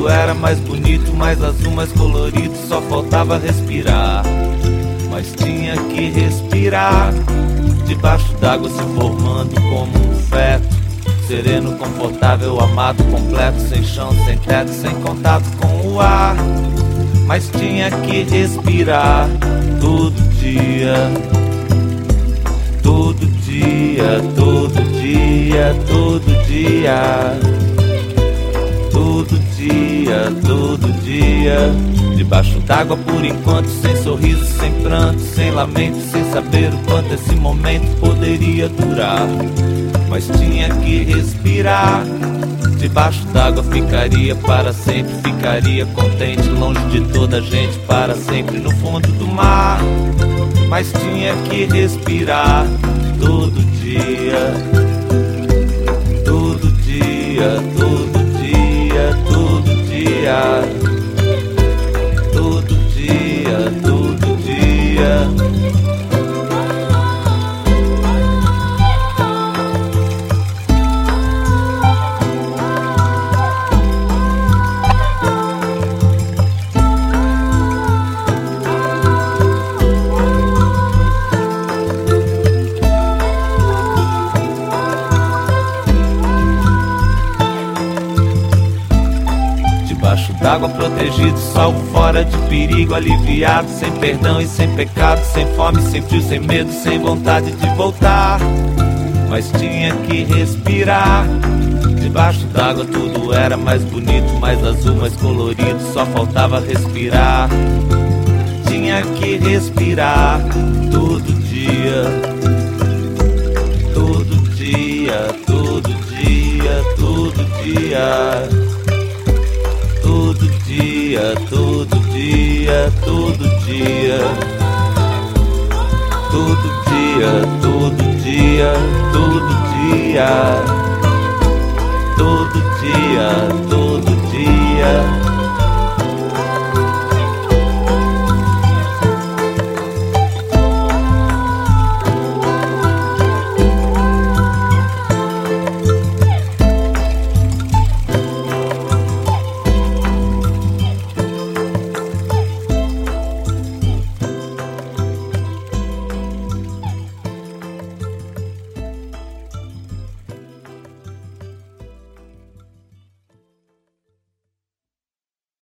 tudo era mais bonito, mais azul, mais colorido, só faltava respirar. Mas tinha que respirar, debaixo d'água se formando como um feto, sereno, confortável, amado, completo, sem chão, sem teto, sem contato com o ar. Mas tinha que respirar todo dia, todo dia, todo dia, todo dia, todo dia, todo dia. Debaixo d'água por enquanto, sem sorriso, sem pranto, sem lamento, sem saber o quanto esse momento poderia durar. Mas tinha que respirar, debaixo d'água ficaria para sempre, ficaria contente, longe de toda a gente, para sempre no fundo do mar. Mas tinha que respirar todo dia, todo dia, todo dia, todo dia, todo dia, todo dia. D'água protegido, salvo fora de perigo, aliviado, sem perdão e sem pecado, sem fome, sem frio, sem medo, sem vontade de voltar. Mas tinha que respirar, debaixo d'água tudo era mais bonito, mais azul, mais colorido, só faltava respirar. Tinha que respirar todo dia, todo dia, todo dia, todo dia, todo dia, todo dia, todo dia, todo dia, todo dia, todo dia, todo dia, todo dia.